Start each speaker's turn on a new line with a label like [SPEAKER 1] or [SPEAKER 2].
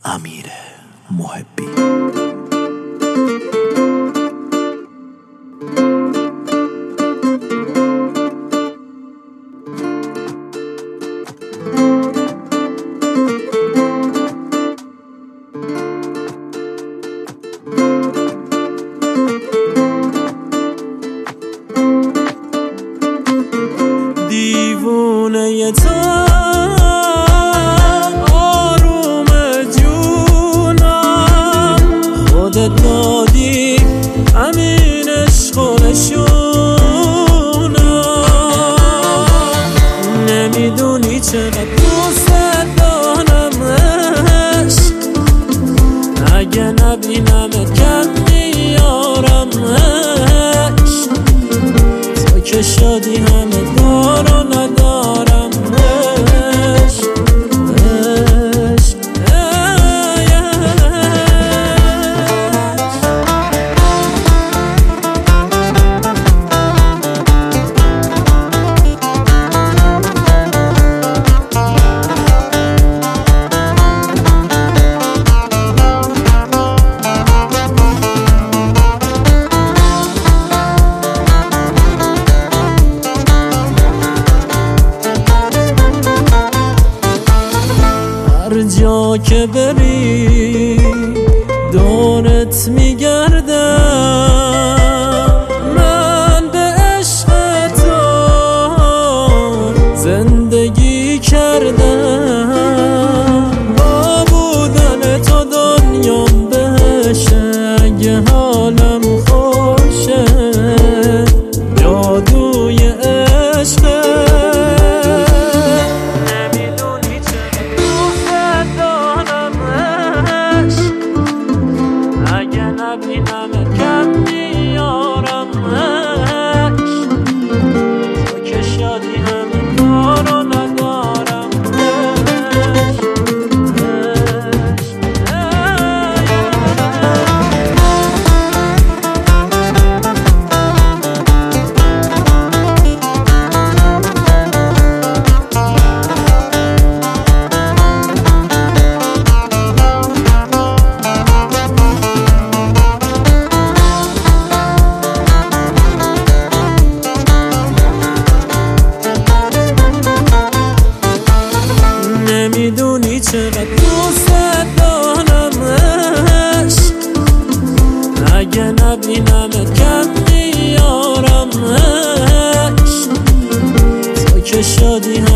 [SPEAKER 1] امیر محبی.
[SPEAKER 2] دیوونه تو آروم جونم، خودت دادی همین عشق و نشونم. نمیدونی چقدر دوست دارم عشق، اگه نبینمت کم میارم عشق. تو که شادی همه دار و ندارم عشق عشق. هر جا که بری دورت میگردم، من به عشق تو زندگی کردم. با بودن تو دنیام بشه، اگه حالم خوشه جادوی عشقه. نبینمت کم میارم عشق، تو که شادی همه دار و ندارم عشق نمیدونی چقدر دوست دارم عشق، اگه نبینمت کم میارم عشق. تو که شادی